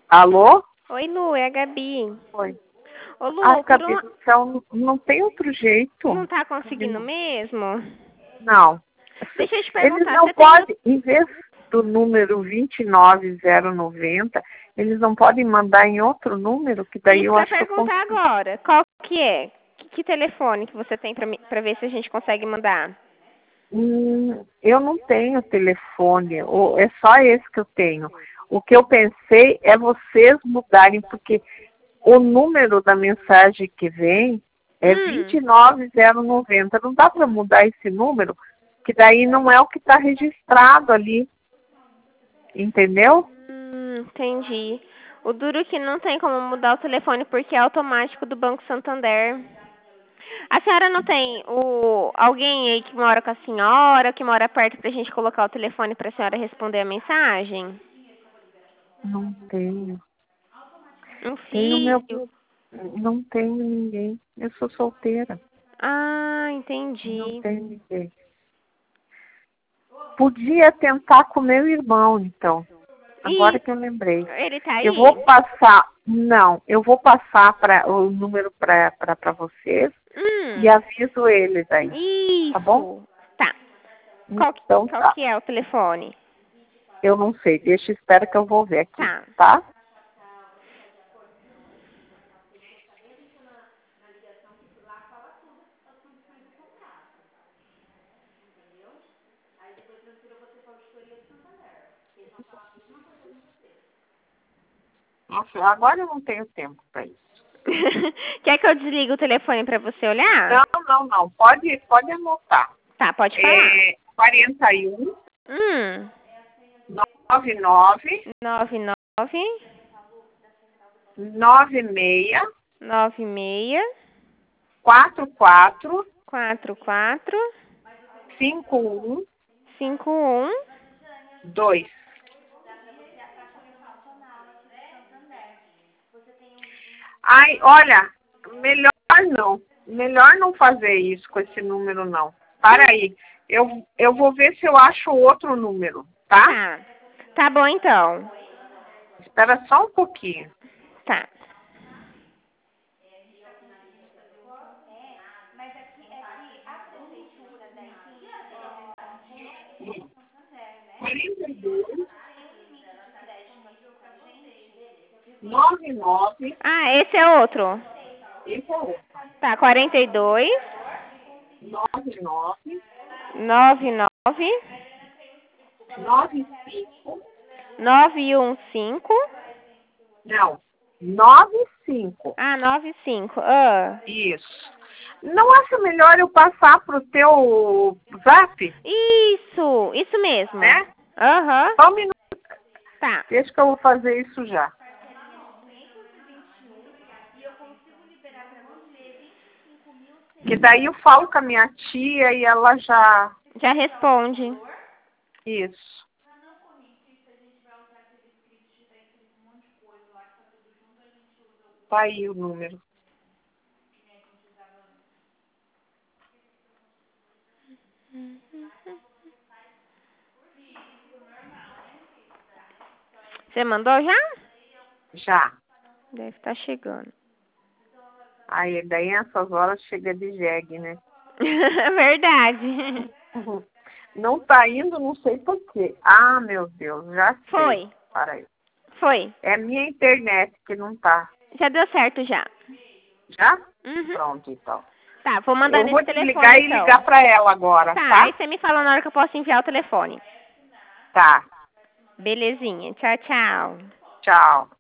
Alô? Oi, Lu, é a Gabi. Oi. Ô, Lu, Ah, por Gabi uma... do céu, não tem outro jeito. não tá conseguindo mesmo? Não. Deixa eu te Eles perguntar, não você tem... podem, em vez do número 29090, eles não podem mandar em outro número, que daí Isso eu que eu ia acho que eu perguntar consigo. agora. Qual que é? Que telefone que você tem pra ver se a gente consegue mandar? Eu não tenho telefone, é só esse que eu tenho. O que eu pensei é vocês mudarem, porque o número da mensagem que vem é 29090. Não dá para mudar esse número, que daí não é o que está registrado ali. Entendeu? Entendi. O duro é que não tem como mudar o telefone porque é automático do Banco Santander. A senhora não tem alguém aí que mora com a senhora, que mora perto pra gente colocar o telefone pra senhora responder a mensagem? Não tenho. Um Tenho meu. filho? Não tenho ninguém. Eu sou solteira. Ah, Não entendi. tenho ninguém. Podia tentar com meu irmão, então. Agora E que eu lembrei. ele tá Eu vou aí? passar. Não, eu vou passar o número para vocês e aviso eles aí. Tá bom? Isso. Tá. Então Qual tá. que é o telefone? Eu não sei. Deixa, espera que eu vou ver aqui. Tá. Tá? Nossa, agora eu não tenho tempo para isso. Quer que eu desligue o telefone pra você olhar? Não. Pode anotar. Tá, pode falar. 41 Hum. 99 99 96 96 44 44 51 51. 2. Ai, olha, melhor não. Melhor não fazer isso com esse número, não. Para aí. Eu vou ver se eu acho outro número, tá? Tá. Tá bom, então. Espera só um pouquinho. Tá. Quarenta e dois 99. Ah, esse é outro. Esse é outro. Tá, 42 99 99 95. 915. Não. 95. Ah, 95. Ah. Isso. Não acha melhor eu passar pro teu zap? Isso mesmo. Né? Aham. Só um minuto. Tá. Deixa que eu vou fazer isso já. Que daí eu falo com a minha tia e ela já... Já responde. Isso. Tá aí o número. Você mandou já? Já. Deve estar chegando. Aí daí nessas horas chega de jegue, né? Verdade. Não tá indo, não sei por quê. Ah, meu Deus, já sei. Foi. Para aí. Foi. É a minha internet que não tá. Já deu certo já. Já? Uhum. Pronto, então. Tá, vou mandar Eu vou nesse telefone desligar e então. ligar pra ela agora, tá? Aí você me fala na hora que eu posso enviar o telefone. Tá. Belezinha. Tchau, tchau. Tchau.